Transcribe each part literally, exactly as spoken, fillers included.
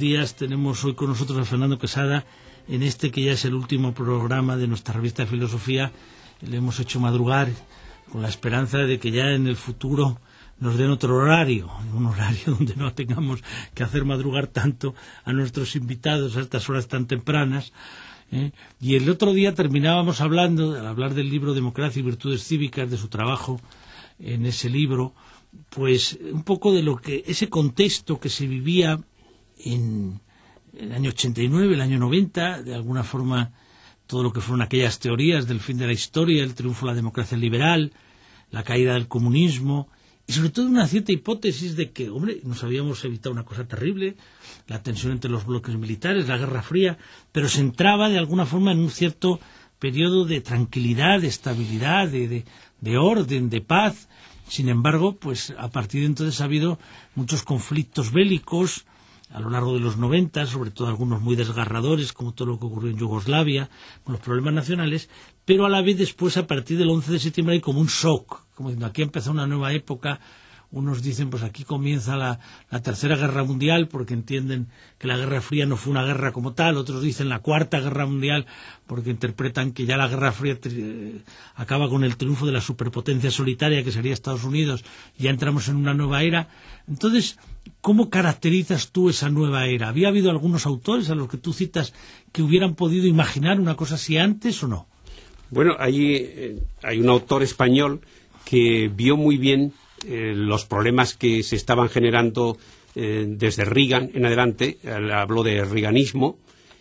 días. Tenemos hoy con nosotros a Fernando Quesada en este que ya es el último programa de nuestra revista de filosofía. Le hemos hecho madrugar con la esperanza de que ya en el futuro nos den otro horario, un horario donde no tengamos que hacer madrugar tanto a nuestros invitados a estas horas tan tempranas. ¿eh? Y el otro día terminábamos hablando, al hablar del libro Democracia y Virtudes Cívicas, de su trabajo en ese libro, pues un poco de lo que ese contexto que se vivía en el año ochenta y nueve, el año noventa, de alguna forma todo lo que fueron aquellas teorías del fin de la historia, el triunfo de la democracia liberal, la caída del comunismo, y sobre todo una cierta hipótesis de que, hombre, nos habíamos evitado una cosa terrible, la tensión entre los bloques militares, la Guerra Fría, pero se entraba de alguna forma en un cierto periodo de tranquilidad, de estabilidad, de, de, de orden, de paz. Sin embargo, pues a partir de entonces ha habido muchos conflictos bélicos a lo largo de los noventa, sobre todo algunos muy desgarradores, como todo lo que ocurrió en Yugoslavia, con los problemas nacionales, pero a la vez después, a partir del once de septiembre, hay como un shock, como diciendo, aquí empieza una nueva época. Unos dicen, pues aquí comienza la, la Tercera Guerra Mundial, porque entienden que la Guerra Fría no fue una guerra como tal. Otros dicen la Cuarta Guerra Mundial, porque interpretan que ya la Guerra Fría eh, acaba con el triunfo de la superpotencia solitaria, que sería Estados Unidos, y ya entramos en una nueva era. Entonces, ¿cómo caracterizas tú esa nueva era? ¿Había habido algunos autores a los que tú citas que hubieran podido imaginar una cosa así antes o no? Bueno, hay, eh, hay un autor español que vio muy bien Eh, los problemas que se estaban generando eh, desde Reagan en adelante. Él habló de reaganismo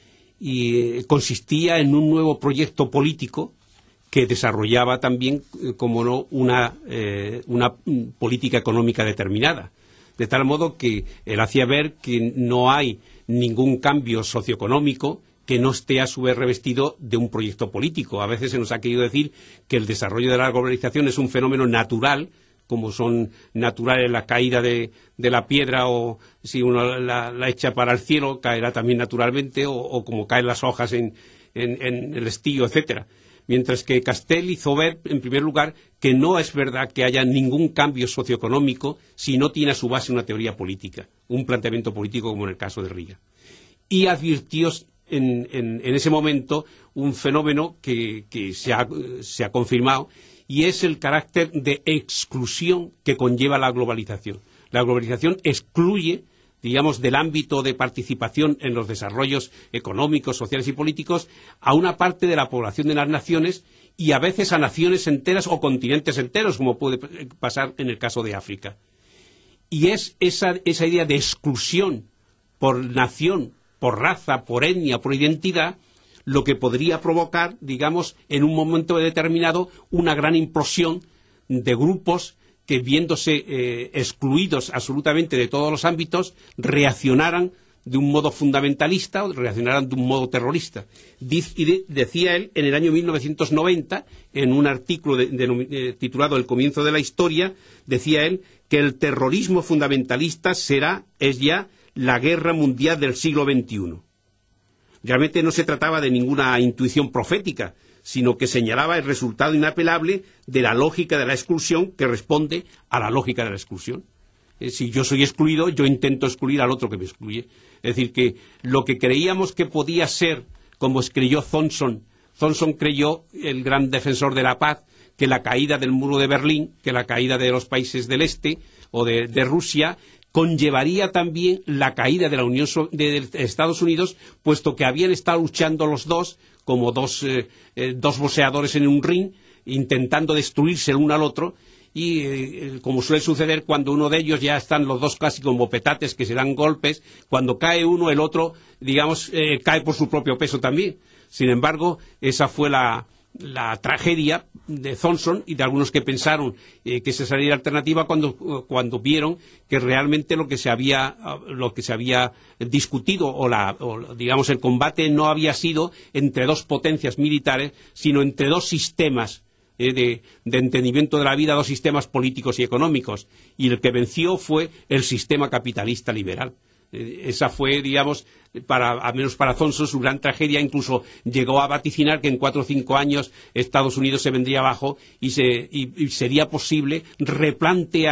y eh, consistía en un nuevo proyecto político que desarrollaba también, eh, como no, una, eh, una política económica determinada, de tal modo que él hacía ver que no hay ningún cambio socioeconómico que no esté a su vez revestido de un proyecto político. A veces se nos ha querido decir que el desarrollo de la globalización es un fenómeno natural, como son naturales la caída de, de la piedra, o si uno la, la echa para el cielo, caerá también naturalmente, o, o como caen las hojas en, en, en el estío, etcétera. Mientras que Castell hizo ver, en primer lugar, que no es verdad que haya ningún cambio socioeconómico si no tiene a su base una teoría política, un planteamiento político como en el caso de Reagan. Y advirtió en, en, en ese momento un fenómeno que, que se, ha, se ha confirmado, y es el carácter de exclusión que conlleva la globalización. La globalización excluye, digamos, del ámbito de participación en los desarrollos económicos, sociales y políticos a una parte de la población de las naciones, y a veces a naciones enteras o continentes enteros, como puede pasar en el caso de África. Y es esa, esa idea de exclusión por nación, por raza, por etnia, por identidad, lo que podría provocar, digamos, en un momento determinado, una gran implosión de grupos que, viéndose eh, excluidos absolutamente de todos los ámbitos, reaccionaran de un modo fundamentalista o reaccionaran de un modo terrorista. Diz, y de, decía él en el año mil novecientos noventa, en un artículo de, de, de, titulado El comienzo de la historia, decía él que el terrorismo fundamentalista será, es ya, la guerra mundial del siglo veintiuno. Realmente no se trataba de ninguna intuición profética, sino que señalaba el resultado inapelable de la lógica de la exclusión, que responde a la lógica de la exclusión. Eh, si yo soy excluido, yo intento excluir al otro que me excluye. Es decir, que lo que creíamos que podía ser, como creyó Thompson, Thompson creyó, el gran defensor de la paz, que la caída del muro de Berlín, que la caída de los países del este o de, de Rusia, conllevaría también la caída de la Unión de, de Estados Unidos, puesto que habían estado luchando los dos como dos, eh, eh, dos boxeadores en un ring, intentando destruirse el uno al otro, y eh, como suele suceder cuando uno de ellos ya están los dos casi como petates que se dan golpes, cuando cae uno el otro, digamos, eh, cae por su propio peso también. Sin embargo, esa fue la, la tragedia de Thompson y de algunos que pensaron eh, que esa sería la alternativa cuando, cuando vieron que realmente lo que se había, lo que se había discutido o, la, o digamos el combate no había sido entre dos potencias militares, sino entre dos sistemas eh, de, de entendimiento de la vida, dos sistemas políticos y económicos, y el que venció fue el sistema capitalista liberal. Esa fue, digamos, para, al menos para Thompson, su gran tragedia. Incluso llegó a vaticinar que en cuatro o cinco años Estados Unidos se vendría abajo y, se, y, y sería posible replantear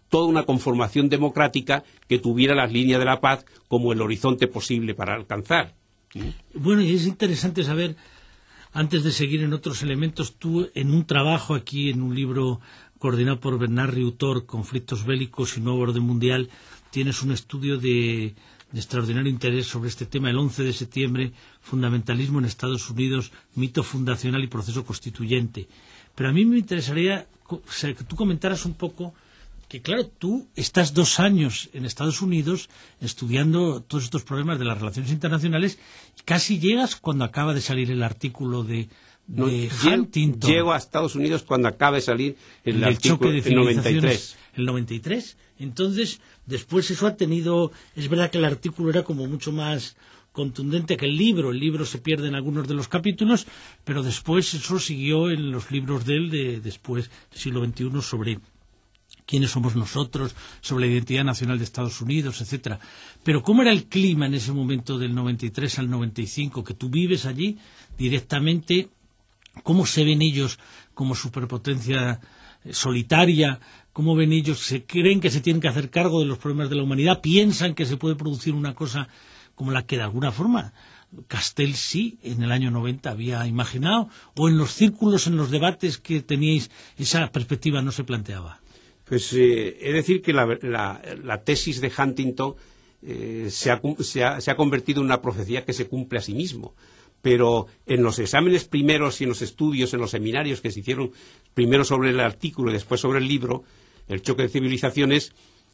toda una conformación democrática que tuviera las líneas de la paz como el horizonte posible para alcanzar. Bueno, y es interesante saber, antes de seguir en otros elementos, tú en un trabajo aquí, en un libro coordinado por Bernard Riutor, Conflictos bélicos y nuevo orden mundial, tienes un estudio de, de extraordinario interés sobre este tema, el once de septiembre, fundamentalismo en Estados Unidos, mito fundacional y proceso constituyente. Pero a mí me interesaría, o sea, que tú comentaras un poco que, claro, tú estás dos años en Estados Unidos estudiando todos estos problemas de las relaciones internacionales y casi llegas cuando acaba de salir el artículo de, de no, Huntington. Llego a Estados Unidos cuando acaba de salir el, el artículo choque de el noventa y tres. El noventa y tres. Entonces, después eso ha tenido... Es verdad que el artículo era como mucho más contundente que el libro. El libro se pierde en algunos de los capítulos, pero después eso siguió en los libros de él, de, después del siglo veintiuno, sobre quiénes somos nosotros, sobre la identidad nacional de Estados Unidos, etcétera. Pero ¿cómo era el clima en ese momento del noventa y tres al noventa y cinco, que tú vives allí directamente? ¿Cómo se ven ellos como superpotencia solitaria? ¿Cómo ven ellos? ¿Se creen que se tienen que hacer cargo de los problemas de la humanidad? ¿Piensan que se puede producir una cosa como la que de alguna forma Castel sí en el año noventa había imaginado? ¿O en los círculos, en los debates que teníais, esa perspectiva no se planteaba? Pues eh, es decir que la, la, la tesis de Huntington eh, se, ha, se, ha, se ha convertido en una profecía que se cumple a sí mismo. Pero en los exámenes primeros y en los estudios, en los seminarios que se hicieron primero sobre el artículo y después sobre el libro, El choque de civilizaciones,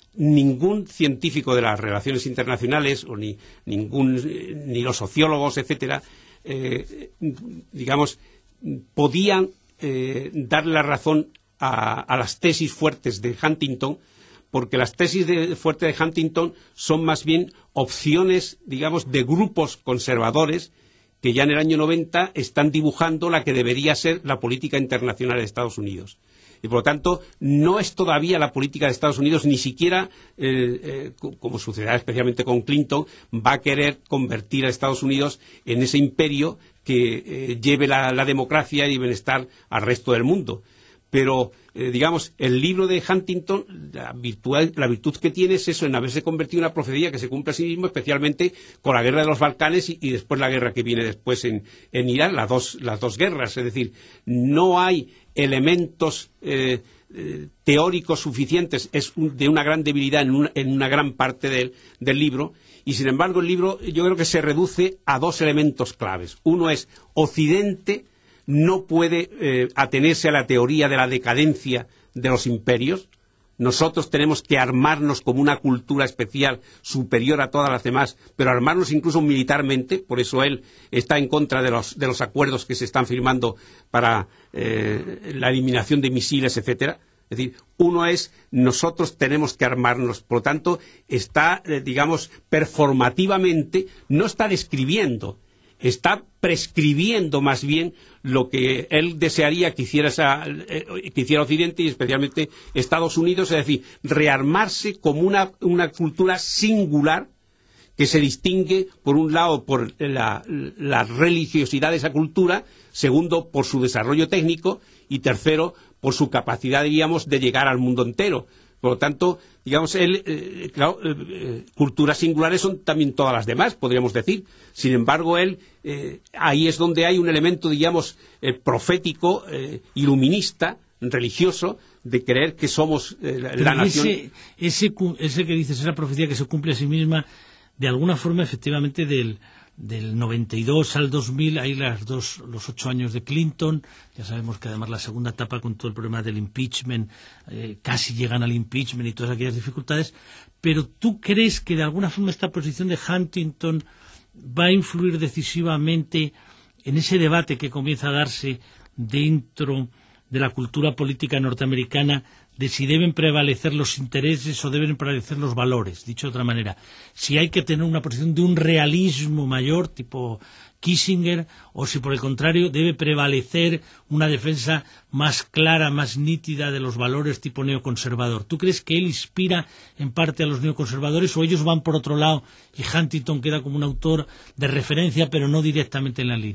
ningún científico de las relaciones internacionales, o ni, ningún, ni los sociólogos, etcétera, eh, digamos, podían eh, darle la razón a, a las tesis fuertes de Huntington, porque las tesis de, fuertes de Huntington son más bien opciones, digamos, de grupos conservadores que ya en el año noventa están dibujando la que debería ser la política internacional de Estados Unidos. Y por lo tanto, no es todavía la política de Estados Unidos, ni siquiera, eh, eh, como sucederá especialmente con Clinton, va a querer convertir a Estados Unidos en ese imperio que eh, lleve la, la democracia y el bienestar al resto del mundo. Pero, eh, digamos, el libro de Huntington, la virtud, la virtud que tiene es eso, en haberse convertido en una profecía que se cumple a sí mismo, especialmente con la guerra de los Balcanes y, y después la guerra que viene después en, en Irán, las dos, las dos guerras. Es decir, no hay elementos eh, eh, teóricos suficientes, es un, de una gran debilidad en una, en una gran parte del, del libro, y sin embargo el libro yo creo que se reduce a dos elementos claves. Uno es Occidente no puede eh, atenerse a la teoría de la decadencia de los imperios. Nosotros tenemos que armarnos como una cultura especial superior a todas las demás, pero armarnos incluso militarmente. Por eso él está en contra de los, de los acuerdos que se están firmando para eh, la eliminación de misiles, etcétera. Es decir, uno es, nosotros tenemos que armarnos. Por lo tanto, está, eh, digamos, performativamente, no está describiendo, está prescribiendo más bien lo que él desearía que hiciera, esa, eh, que hiciera Occidente y especialmente Estados Unidos, es decir, rearmarse como una, una cultura singular que se distingue, por un lado, por la, la religiosidad de esa cultura, segundo, por su desarrollo técnico y tercero, por su capacidad, diríamos, de llegar al mundo entero. Por lo tanto, digamos, él, eh, claro, eh, culturas singulares son también todas las demás, podríamos decir. Sin embargo, él, eh, ahí es donde hay un elemento, digamos, eh, profético, eh, iluminista, religioso, de creer que somos eh, la, la nación. Ese, ese, ese que dices, esa profecía que se cumple a sí misma, de alguna forma, efectivamente, del, del noventa y dos al dos mil, hay las dos, los ocho años de Clinton. Ya sabemos que además la segunda etapa, con todo el problema del impeachment, eh, casi llegan al impeachment y todas aquellas dificultades. Pero ¿tú crees que de alguna forma esta posición de Huntington va a influir decisivamente en ese debate que comienza a darse dentro de la cultura política norteamericana, de si deben prevalecer los intereses o deben prevalecer los valores? Dicho de otra manera, si hay que tener una posición de un realismo mayor, tipo Kissinger, o si por el contrario debe prevalecer una defensa más clara, más nítida de los valores tipo neoconservador. ¿Tú crees que él inspira en parte a los neoconservadores o ellos van por otro lado y Huntington queda como un autor de referencia pero no directamente en la línea?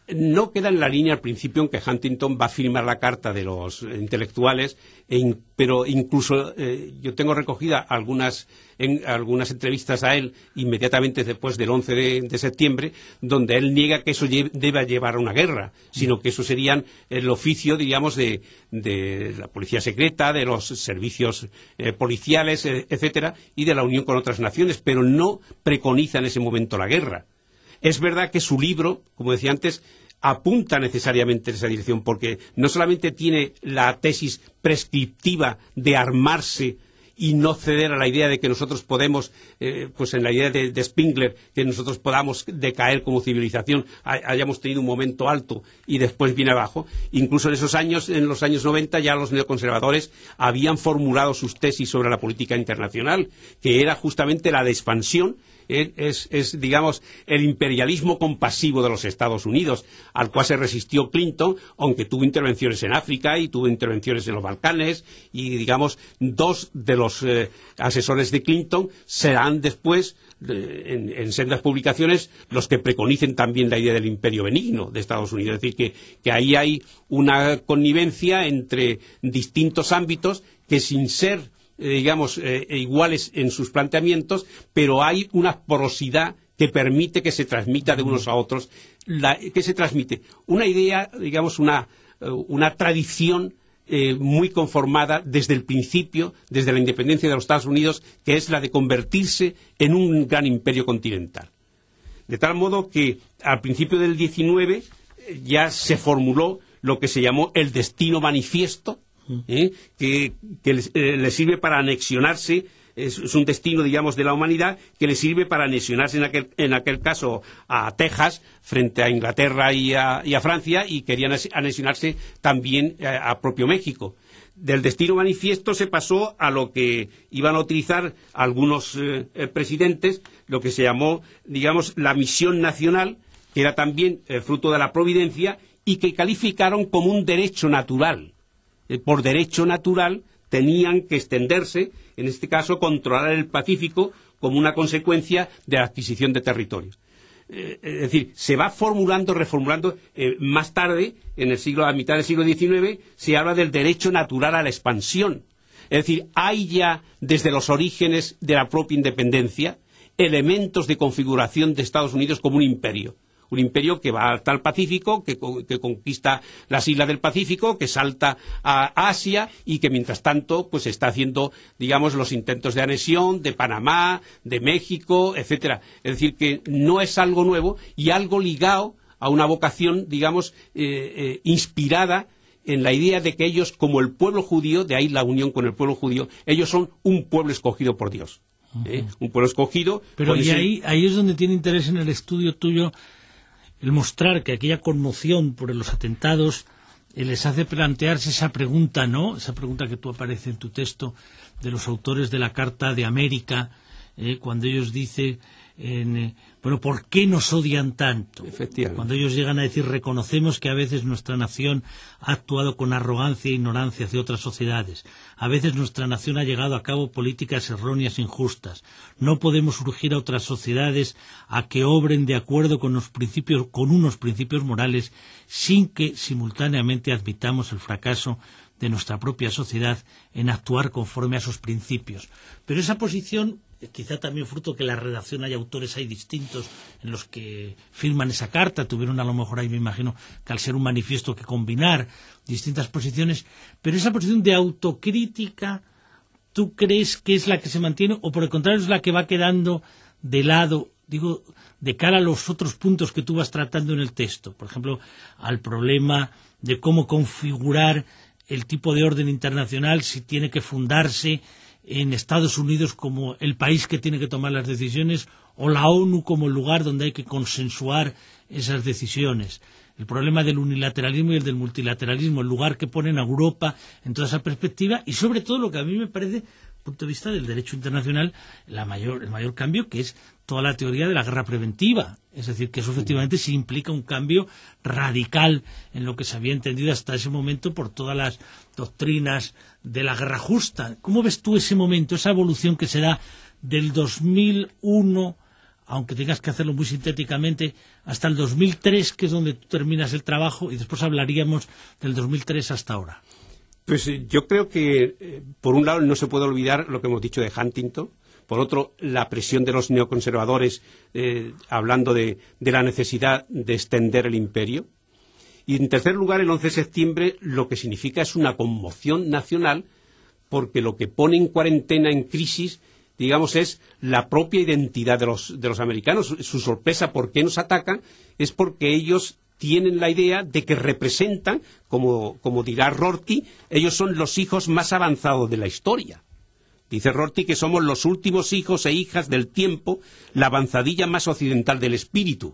no queda en la línea al principio en que Huntington va a firmar la carta de los intelectuales, e in, pero incluso eh, yo tengo recogida algunas, en, algunas entrevistas a él inmediatamente después del once de, de septiembre, donde él niega que eso lle, deba llevar a una guerra, sino que eso serían el oficio, digamos, de, de la policía secreta, de los servicios eh, policiales, eh, etcétera, y de la unión con otras naciones, pero no preconiza en ese momento la guerra. Es verdad que su libro, como decía antes, apunta necesariamente en esa dirección, porque no solamente tiene la tesis prescriptiva de armarse y no ceder a la idea de que nosotros podemos, eh, pues en la idea de, de Spengler, que nosotros podamos decaer como civilización, hayamos tenido un momento alto y después viene abajo. Incluso en esos años, en los años noventa, ya los neoconservadores habían formulado sus tesis sobre la política internacional, que era justamente la de expansión. Es, es, digamos, el imperialismo compasivo de los Estados Unidos, al cual se resistió Clinton, aunque tuvo intervenciones en África y tuvo intervenciones en los Balcanes, y, digamos, dos de los eh, asesores de Clinton serán después, eh, en, en sendas publicaciones, los que preconicen también la idea del imperio benigno de Estados Unidos. Es decir, que, que ahí hay una connivencia entre distintos ámbitos que, sin ser digamos, eh, iguales en sus planteamientos, pero hay una porosidad que permite que se transmita de unos a otros. La, que se transmite una idea, digamos, una, una tradición eh, muy conformada desde el principio, desde la independencia de los Estados Unidos, que es la de convertirse en un gran imperio continental. De tal modo que al principio del diecinueve eh, ya se formuló lo que se llamó el destino manifiesto, ¿Eh? que, que le, eh, le sirve para anexionarse, es, es un destino, digamos, de la humanidad, que le sirve para anexionarse en aquel, en aquel caso a Texas, frente a Inglaterra y a, y a Francia, y querían anexionarse también a, a propio México. Del destino manifiesto se pasó a lo que iban a utilizar algunos eh, presidentes, lo que se llamó, digamos, la misión nacional, que era también eh, fruto de la providencia, y que calificaron como un derecho natural. Por derecho natural tenían que extenderse, en este caso controlar el Pacífico como una consecuencia de la adquisición de territorios. Eh, es decir, se va formulando, reformulando, eh, más tarde, en el siglo, a mitad del siglo diecinueve, se habla del derecho natural a la expansión. Es decir, hay ya, desde los orígenes de la propia independencia, elementos de configuración de Estados Unidos como un imperio. Un imperio que va hasta el Pacífico, que, que conquista las islas del Pacífico, que salta a Asia y que, mientras tanto, pues está haciendo, digamos, los intentos de anexión de Panamá, de México, etcétera. Es decir, que no es algo nuevo y algo ligado a una vocación, digamos, eh, eh, inspirada en la idea de que ellos, como el pueblo judío, de ahí la unión con el pueblo judío, ellos son un pueblo escogido por Dios. ¿eh? Uh-huh. Un pueblo escogido. Pero y ese... ahí, ahí es donde tiene interés en el estudio tuyo el mostrar que aquella conmoción por los atentados eh, les hace plantearse esa pregunta, ¿no? Esa pregunta que tú aparece en tu texto de los autores de la Carta de América, eh, cuando ellos dicen, en, eh, bueno, ¿por qué nos odian tanto? Efectivamente. Cuando ellos llegan a decir, reconocemos que a veces nuestra nación ha actuado con arrogancia e ignorancia hacia otras sociedades. A veces nuestra nación ha llevado a cabo políticas erróneas e injustas. No podemos urgir a otras sociedades a que obren de acuerdo con, los principios, con unos principios morales sin que simultáneamente admitamos el fracaso de nuestra propia sociedad en actuar conforme a esos principios. Pero esa posición, quizá también fruto que la redacción hay autores hay distintos en los que firman esa carta, tuvieron a lo mejor ahí, me imagino, que al ser un manifiesto que combinar distintas posiciones, pero esa posición de autocrítica, ¿tú crees que es la que se mantiene o por el contrario es la que va quedando de lado, digo, de cara a los otros puntos que tú vas tratando en el texto? Por ejemplo, al problema de cómo configurar el tipo de orden internacional, si tiene que fundarse en Estados Unidos como el país que tiene que tomar las decisiones o la ONU como el lugar donde hay que consensuar esas decisiones. El problema del unilateralismo y el del multilateralismo, el lugar que ponen a Europa en toda esa perspectiva y sobre todo lo que a mí me parece, desde el punto de vista del derecho internacional, la mayor, el mayor cambio, que es toda la teoría de la guerra preventiva. Es decir, que eso efectivamente sí implica un cambio radical en lo que se había entendido hasta ese momento por todas las doctrinas de la guerra justa. ¿Cómo ves tú ese momento, esa evolución que se da del dos mil uno aunque tengas que hacerlo muy sintéticamente, hasta el dos mil tres, que es donde tú terminas el trabajo, y después hablaríamos del dos mil tres hasta ahora. Pues yo creo que, eh, por un lado, no se puede olvidar lo que hemos dicho de Huntington. Por otro, la presión de los neoconservadores, eh, hablando de, de la necesidad de extender el imperio. Y, en tercer lugar, el once de septiembre lo que significa es una conmoción nacional, porque lo que pone en cuarentena, en crisis, digamos, es la propia identidad de los, de los americanos. Su sorpresa, ¿por qué nos atacan? Es porque ellos tienen la idea de que representan, como, como dirá Rorty, ellos son los hijos más avanzados de la historia. Dice Rorty que somos los últimos hijos e hijas del tiempo, la avanzadilla más occidental del espíritu.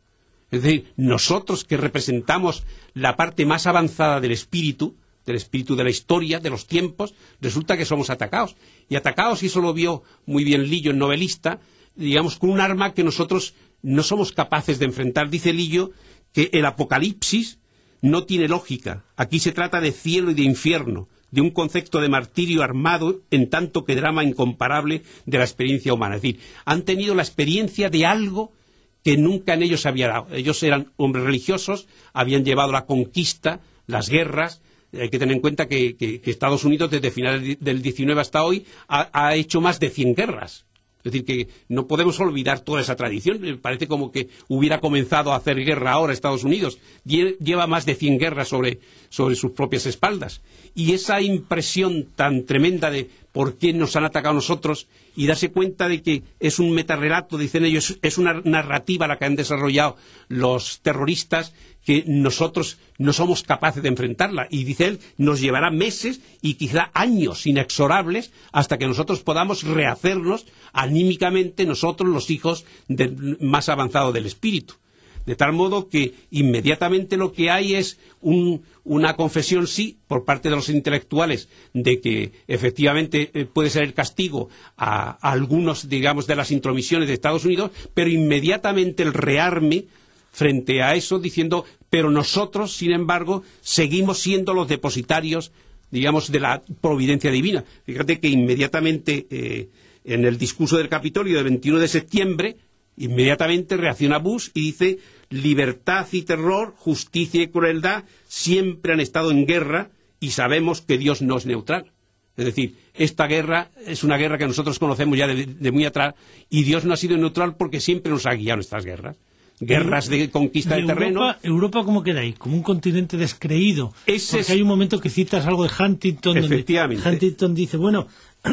Es decir, nosotros que representamos la parte más avanzada del espíritu, del espíritu de la historia, de los tiempos, resulta que somos atacados. Y atacados, y eso lo vio muy bien Lillo, el novelista, digamos, con un arma que nosotros no somos capaces de enfrentar. Dice Lillo que el apocalipsis no tiene lógica. Aquí se trata de cielo y de infierno, de un concepto de martirio armado en tanto que drama incomparable de la experiencia humana. Es decir, han tenido la experiencia de algo que nunca en ellos había dado. Ellos eran hombres religiosos, habían llevado la conquista, las guerras. Hay que tener en cuenta que, que, que Estados Unidos, desde finales del diecinueve hasta hoy, ha, ha hecho más de cien guerras. Es decir, que no podemos olvidar toda esa tradición. Me parece como que hubiera comenzado a hacer guerra ahora Estados Unidos. Lleva más de cien guerras sobre, sobre sus propias espaldas. Y esa impresión tan tremenda de por qué nos han atacado a nosotros, y darse cuenta de que es un metarrelato, dicen ellos, es una narrativa la que han desarrollado los terroristas, que nosotros no somos capaces de enfrentarla. Y dice él, nos llevará meses y quizá años inexorables hasta que nosotros podamos rehacernos anímicamente, nosotros los hijos del más avanzado del espíritu. De tal modo que inmediatamente lo que hay es un, una confesión, sí, por parte de los intelectuales, de que efectivamente eh, puede ser el castigo a, a algunos, digamos, de las intromisiones de Estados Unidos, pero inmediatamente el rearme frente a eso, diciendo, pero nosotros, sin embargo, seguimos siendo los depositarios, digamos, de la providencia divina. Fíjate que inmediatamente, eh, en el discurso del Capitolio del veintiuno de septiembre, inmediatamente reacciona Bush y dice, libertad y terror, justicia y crueldad siempre han estado en guerra y sabemos que Dios no es neutral. Es decir, esta guerra es una guerra que nosotros conocemos ya de, de muy atrás, y Dios no ha sido neutral porque siempre nos ha guiado en estas guerras. Guerras de conquista de, de terreno. Europa, ¿Europa cómo queda ahí? Como un continente descreído. Ese porque es... hay un momento que citas algo de Huntington, Efectivamente. donde Huntington dice, bueno,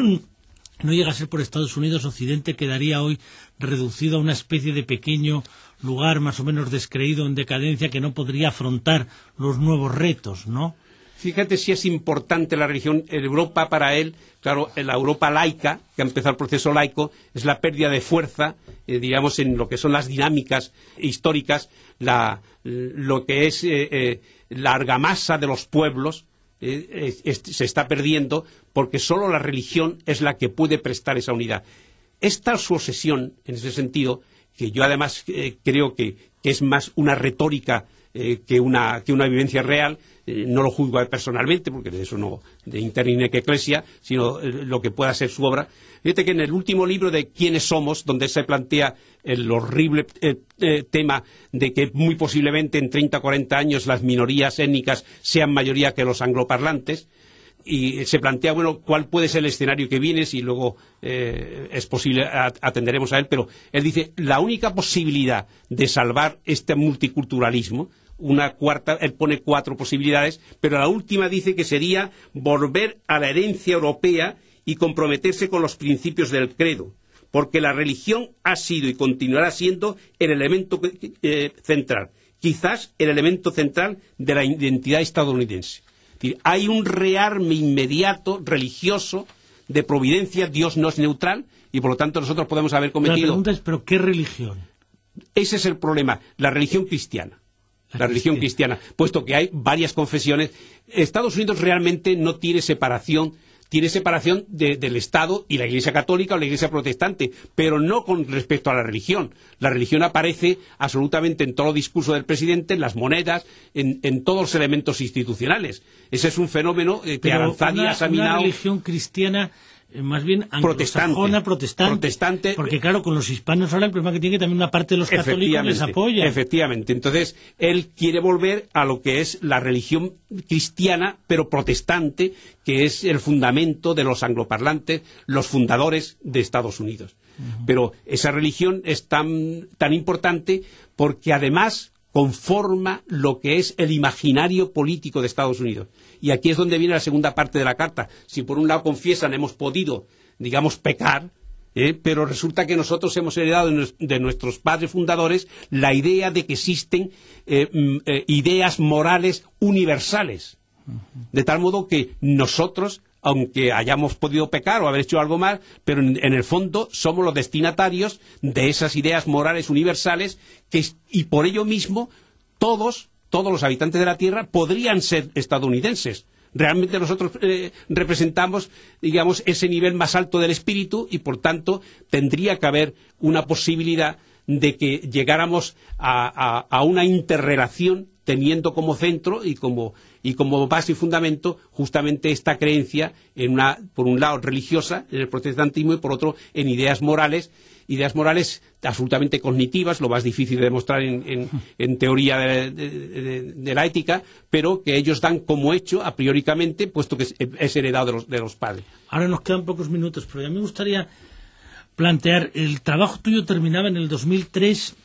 no llega a ser por Estados Unidos, Occidente quedaría hoy reducido a una especie de pequeño lugar más o menos descreído, en decadencia, que no podría afrontar los nuevos retos, ¿no? Fíjate si es importante la religión. En Europa, para él, claro, en la Europa laica, que ha empezado el proceso laico, es la pérdida de fuerza, eh, digamos, en lo que son las dinámicas históricas, la, lo que es eh, eh, la argamasa de los pueblos, eh, es, se está perdiendo, porque solo la religión es la que puede prestar esa unidad. Esta es su obsesión, en ese sentido, que yo además eh, creo que, que es más una retórica eh, que, una, que una vivencia real. Eh, no lo juzgo personalmente, porque de eso no, de interine que eclesia, sino eh, lo que pueda ser su obra. Fíjate que en el último libro de ¿Quiénes somos?, donde se plantea el horrible eh, eh, tema de que muy posiblemente en treinta o cuarenta años las minorías étnicas sean mayoría que los angloparlantes, y se plantea, bueno, cuál puede ser el escenario que viene, si luego eh, es posible, atenderemos a él, pero él dice, la única posibilidad de salvar este multiculturalismo, una cuarta, él pone cuatro posibilidades, pero la última dice que sería volver a la herencia europea y comprometerse con los principios del credo, porque la religión ha sido y continuará siendo el elemento eh, central, quizás el elemento central de la identidad estadounidense. Es decir, hay un rearme inmediato religioso de providencia. Dios no es neutral y por lo tanto nosotros podemos haber cometido... La pregunta es, ¿pero qué religión? Ese es el problema, la religión cristiana. La, la religión cristiana, puesto que hay varias confesiones. Estados Unidos realmente no tiene separación, tiene separación de, del Estado y la Iglesia católica o la Iglesia protestante, pero no con respecto a la religión. La religión aparece absolutamente en todo el discurso del presidente, en las monedas, en, en todos los elementos institucionales. Ese es un fenómeno eh, que Aranzadi ha examinado. Una religión cristiana más bien anglosajona, protestante, protestante. Porque claro, con los hispanos ahora el problema que tiene que también una parte de los católicos les apoya. Efectivamente. Entonces, él quiere volver a lo que es la religión cristiana, pero protestante, que es el fundamento de los angloparlantes, los fundadores de Estados Unidos. Uh-huh. Pero esa religión es tan, tan importante porque además conforma lo que es el imaginario político de Estados Unidos. Y aquí es donde viene la segunda parte de la carta. Si por un lado confiesan hemos podido, digamos, pecar, ¿eh? pero resulta que nosotros hemos heredado de nuestros padres fundadores la idea de que existen eh, eh, ideas morales universales. De tal modo que nosotros, aunque hayamos podido pecar o haber hecho algo mal, pero en, en el fondo somos los destinatarios de esas ideas morales universales que, y por ello mismo todos, todos los habitantes de la Tierra podrían ser estadounidenses. Realmente nosotros eh, representamos, digamos, ese nivel más alto del espíritu y por tanto tendría que haber una posibilidad de que llegáramos a, a, a una interrelación teniendo como centro y como, y como base y fundamento justamente esta creencia en una, por un lado religiosa, en el protestantismo, y por otro en ideas morales, ideas morales absolutamente cognitivas, lo más difícil de demostrar en, en, en teoría de, de, de, de la ética, pero que ellos dan como hecho a prioricamente, puesto que es, es heredado de los, de los padres. Ahora nos quedan pocos minutos, pero a mí me gustaría plantear, el trabajo tuyo terminaba en el dos mil tres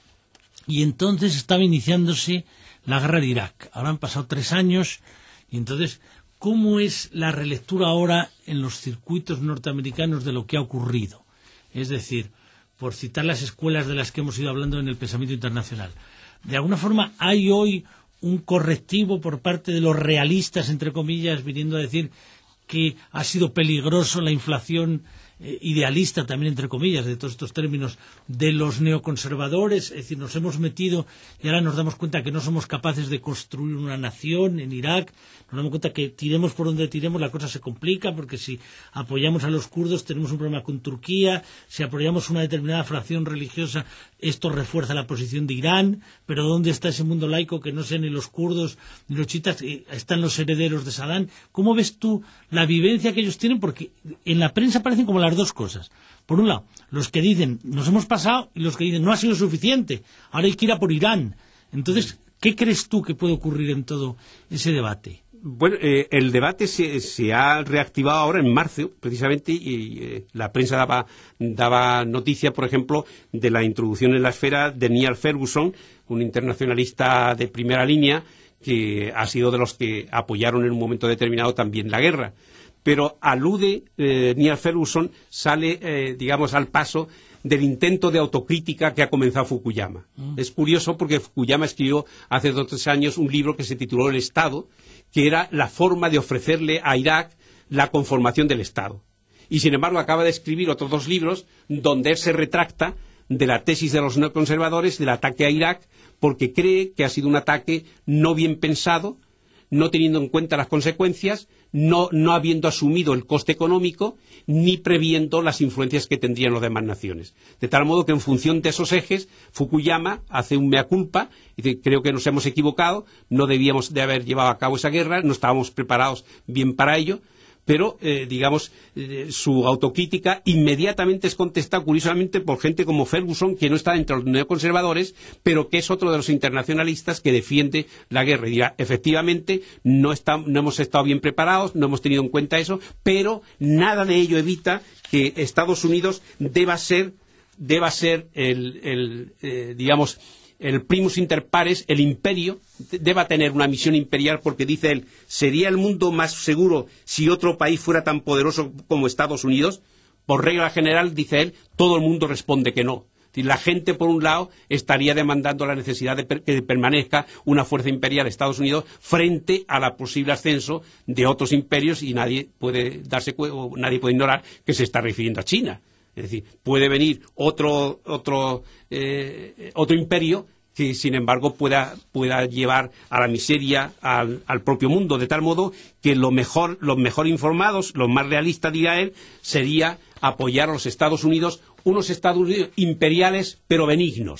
y entonces estaba iniciándose la guerra de Irak. Ahora han pasado tres años y entonces, ¿cómo es la relectura ahora en los circuitos norteamericanos de lo que ha ocurrido? Es decir, por citar las escuelas de las que hemos ido hablando en el pensamiento internacional, de alguna forma hay hoy un correctivo por parte de los realistas, entre comillas, viniendo a decir que ha sido peligroso la inflación eh, idealista también, entre comillas, de todos estos términos, de los neoconservadores. Es decir, nos hemos metido y ahora nos damos cuenta que no somos capaces de construir una nación en Irak. Nos damos cuenta que tiremos por donde tiremos la cosa se complica, porque si apoyamos a los kurdos tenemos un problema con Turquía, si apoyamos una determinada fracción religiosa esto refuerza la posición de Irán, pero ¿dónde está ese mundo laico que no sean ni los kurdos ni los chiitas? Están los herederos de Saddam. ¿Cómo ves tú la vivencia que ellos tienen? Porque en la prensa aparecen como las dos cosas. Por un lado, los que dicen nos hemos pasado y los que dicen no ha sido suficiente, ahora hay que ir a por Irán. Entonces, ¿qué crees tú que puede ocurrir en todo ese debate? Bueno, eh, el debate se, se ha reactivado ahora en marzo, precisamente, y eh, la prensa daba, daba noticia, por ejemplo, de la introducción en la esfera de Niall Ferguson, un internacionalista de primera línea, que ha sido de los que apoyaron en un momento determinado también la guerra. Pero alude, eh, Niall Ferguson sale, eh, digamos, al paso del intento de autocrítica que ha comenzado Fukuyama. Mm. Es curioso porque Fukuyama escribió hace dos o tres años un libro que se tituló El Estado, que era la forma de ofrecerle a Irak la conformación del Estado. Y sin embargo acaba de escribir otros dos libros donde él se retracta de la tesis de los neoconservadores del ataque a Irak, porque cree que ha sido un ataque no bien pensado, no teniendo en cuenta las consecuencias, no, no habiendo asumido el coste económico, ni previendo las influencias que tendrían las demás naciones. De tal modo que en función de esos ejes, Fukuyama hace un mea culpa, y dice, creo que nos hemos equivocado, no debíamos de haber llevado a cabo esa guerra, no estábamos preparados bien para ello, pero, eh, digamos, eh, su autocrítica inmediatamente es contestada, curiosamente, por gente como Ferguson, que no está entre los neoconservadores, pero que es otro de los internacionalistas que defiende la guerra. Y dirá, efectivamente, no, está, no hemos estado bien preparados, no hemos tenido en cuenta eso, pero nada de ello evita que Estados Unidos deba ser, deba ser el, el eh, digamos, el primus inter pares, el imperio, deba tener una misión imperial, porque dice él, ¿sería el mundo más seguro si otro país fuera tan poderoso como Estados Unidos? Por regla general, dice él, todo el mundo responde que no. La gente, por un lado, estaría demandando la necesidad de per- que permanezca una fuerza imperial de Estados Unidos frente a la posible ascenso de otros imperios, y nadie puede darse cu- o nadie puede ignorar que se está refiriendo a China. Es decir, puede venir otro otro eh, otro imperio que, sin embargo, pueda, pueda llevar a la miseria al, al propio mundo, de tal modo que lo mejor, los mejor informados, los más realistas, diría él, sería apoyar a los Estados Unidos, unos Estados Unidos imperiales pero benignos.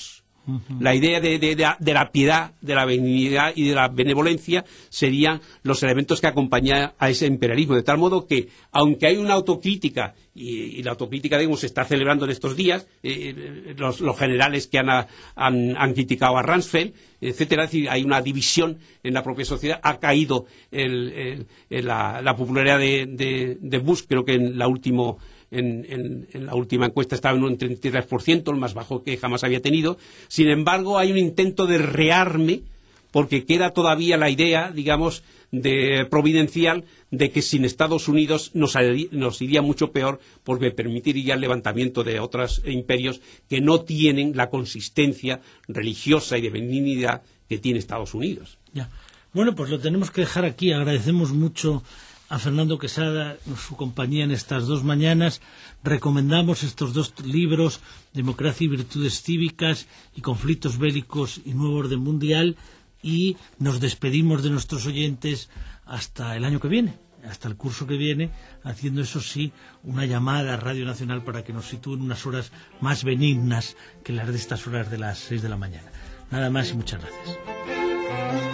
Uh-huh. La idea de, de, de, de la piedad, de la benignidad y de la benevolencia serían los elementos que acompañan a ese imperialismo, de tal modo que, aunque hay una autocrítica, y, y la autocrítica, digamos, se está celebrando en estos días, eh, los, los generales que han, han, han criticado a Rumsfeld, etcétera, es decir, hay una división en la propia sociedad, ha caído el, el, el, la, la popularidad de, de, de Bush, creo que en la última En, en, en la última encuesta estaba en un treinta y tres por ciento, el más bajo que jamás había tenido. Sin embargo, hay un intento de rearme, porque queda todavía la idea, digamos, de providencial, de que sin Estados Unidos nos, nos iría mucho peor, porque permitiría el levantamiento de otros imperios que no tienen la consistencia religiosa y de benignidad que tiene Estados Unidos. Ya. Bueno, pues lo tenemos que dejar aquí. Agradecemos mucho a Fernando Quesada su compañía en estas dos mañanas. Recomendamos estos dos libros, Democracia y Virtudes Cívicas y Conflictos Bélicos y Nuevo Orden Mundial, y nos despedimos de nuestros oyentes hasta el año que viene, hasta el curso que viene, haciendo eso sí una llamada a Radio Nacional para que nos sitúen unas horas más benignas que las de estas horas de las seis de la mañana. Nada más y muchas gracias.